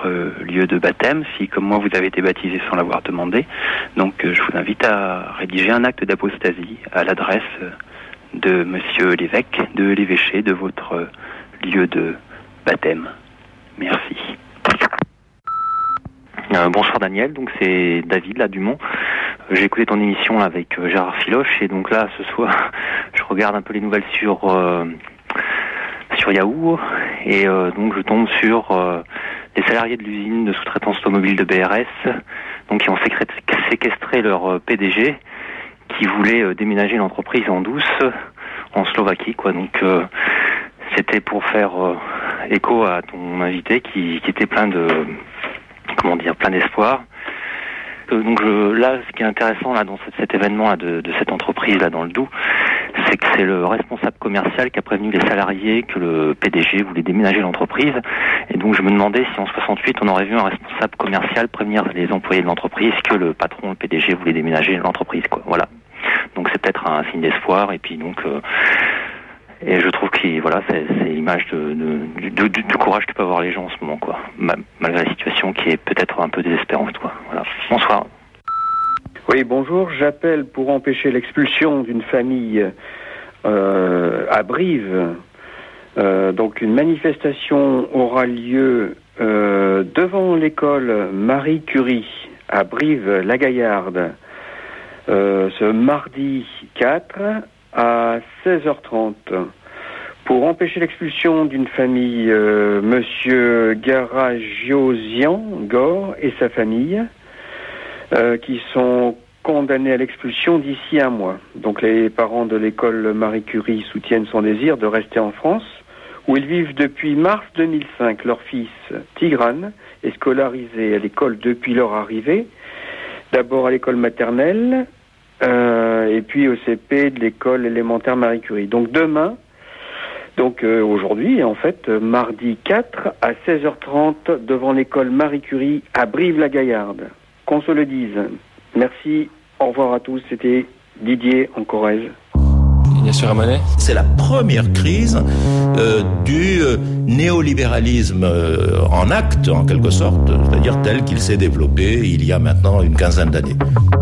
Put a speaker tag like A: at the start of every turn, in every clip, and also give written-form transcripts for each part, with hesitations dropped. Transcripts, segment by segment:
A: votre lieu de baptême, si comme moi vous avez été baptisé sans l'avoir demandé. Donc je vous invite à rédiger un acte d'apostasie à l'adresse de monsieur l'évêque de l'évêché de votre lieu de baptême. Merci.
B: Bonsoir Daniel, donc c'est David là du Mont. J'ai écouté ton émission là, avec Gérard Filoche et donc là ce soir je regarde un peu les nouvelles sur Yahoo et donc je tombe sur les salariés de l'usine de sous-traitance automobile de BRS donc qui ont séquestré leur PDG qui voulait déménager l'entreprise en douce en Slovaquie quoi. Donc c'était pour faire écho à ton invité qui était plein d'espoir. Donc là, ce qui est intéressant là dans cet événement là de cette entreprise là dans le Doubs, c'est que c'est le responsable commercial qui a prévenu les salariés que le PDG voulait déménager l'entreprise. Et donc je me demandais si en 68 on aurait vu un responsable commercial prévenir les employés de l'entreprise que le patron, le PDG, voulait déménager l'entreprise quoi. Voilà. Donc c'est peut-être un signe d'espoir et puis donc et je trouve que c'est l'image du courage que peuvent avoir les gens en ce moment quoi, malgré la situation qui est peut-être un peu désespérante quoi. Voilà. Bonsoir.
C: Oui, bonjour. J'appelle pour empêcher l'expulsion d'une famille à Brive. Donc une manifestation aura lieu devant l'école Marie Curie à Brive-la-Gaillarde ce mardi 4 à 16h30 pour empêcher l'expulsion d'une famille monsieur Garagiosian Gore et sa famille qui sont condamnés à l'expulsion d'ici un mois. Donc les parents de l'école Marie Curie soutiennent son désir de rester en France où ils vivent depuis mars 2005. Leur fils Tigran est scolarisé à l'école depuis leur arrivée, d'abord à l'école maternelle et puis au CP de l'école élémentaire Marie Curie. Donc demain, aujourd'hui en fait, mardi 4 à 16h30 devant l'école Marie Curie à Brive-la-Gaillarde. Qu'on se le dise. Merci, au revoir à tous, c'était Didier en Corrèze.
D: Ignacio Ramonet.
E: C'est la première crise du néolibéralisme en acte, en quelque sorte, c'est-à-dire tel qu'il s'est développé il y a maintenant une quinzaine d'années.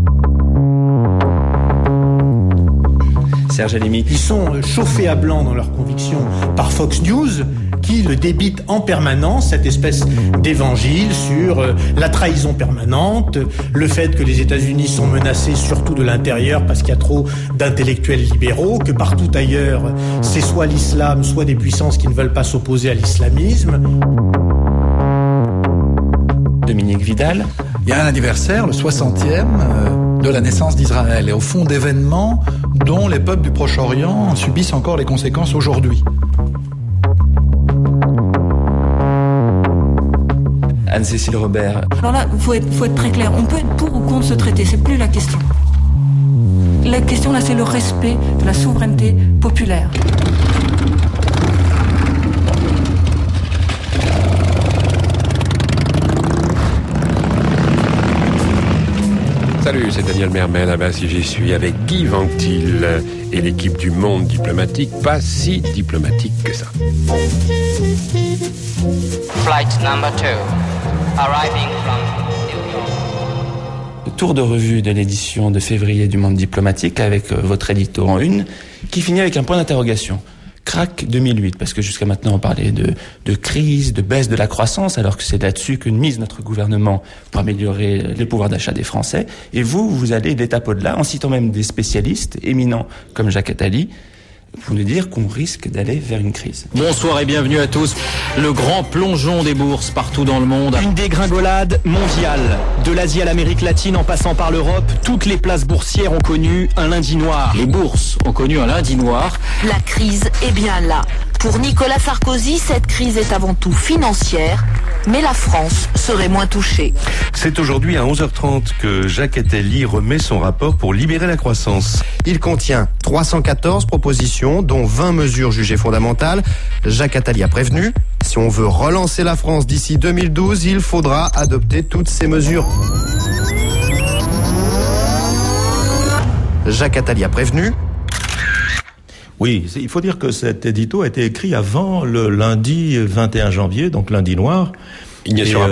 D: Serge Alimi.
F: Ils sont chauffés à blanc dans leurs convictions par Fox News, qui le débite en permanence, cette espèce d'évangile sur la trahison permanente, le fait que les États-Unis sont menacés surtout de l'intérieur parce qu'il y a trop d'intellectuels libéraux, que partout ailleurs, c'est soit l'islam, soit des puissances qui ne veulent pas s'opposer à l'islamisme.
D: Dominique Vidal.
G: Il y a un anniversaire, le 60e de la naissance d'Israël, et au fond d'événements dont les peuples du Proche-Orient subissent encore les conséquences aujourd'hui.
D: Anne-Cécile Robert.
H: Alors là, faut être très clair. On peut être pour ou contre ce traité, c'est plus la question. La question là, c'est le respect de la souveraineté populaire.
I: Salut, c'est Daniel Mermen. Ah ben, si j'y suis avec Guy Ventil et l'équipe du Monde diplomatique, pas si diplomatique que ça.
J: Flight number 2, arriving from New York.
D: Tour de revue de l'édition de février du Monde diplomatique avec votre édito en une qui finit avec un point d'interrogation. Crac 2008, parce que jusqu'à maintenant on parlait de crise, de baisse de la croissance, alors que c'est là-dessus que mise notre gouvernement pour améliorer le pouvoir d'achat des Français. Et vous allez d'étape au-delà, en citant même des spécialistes éminents comme Jacques Attali, pour nous dire qu'on risque d'aller vers une crise.
K: Bonsoir et bienvenue à tous. Le grand plongeon des bourses partout dans le monde. Une dégringolade mondiale. De l'Asie à l'Amérique latine en passant par l'Europe, toutes les places boursières ont connu un lundi noir. Les bourses ont connu un lundi noir.
L: La crise est bien là. Pour Nicolas Sarkozy, cette crise est avant tout financière, mais la France serait moins touchée.
M: C'est aujourd'hui à 11h30 que Jacques Attali remet son rapport pour libérer la croissance.
N: Il contient 314 propositions, dont 20 mesures jugées fondamentales. Jacques Attali a prévenu, si on veut relancer la France d'ici 2012, il faudra adopter toutes ces mesures. Jacques Attali a prévenu.
E: Oui, il faut dire que cet édito a été écrit avant le lundi 21 janvier, donc lundi noir.
I: Ignacio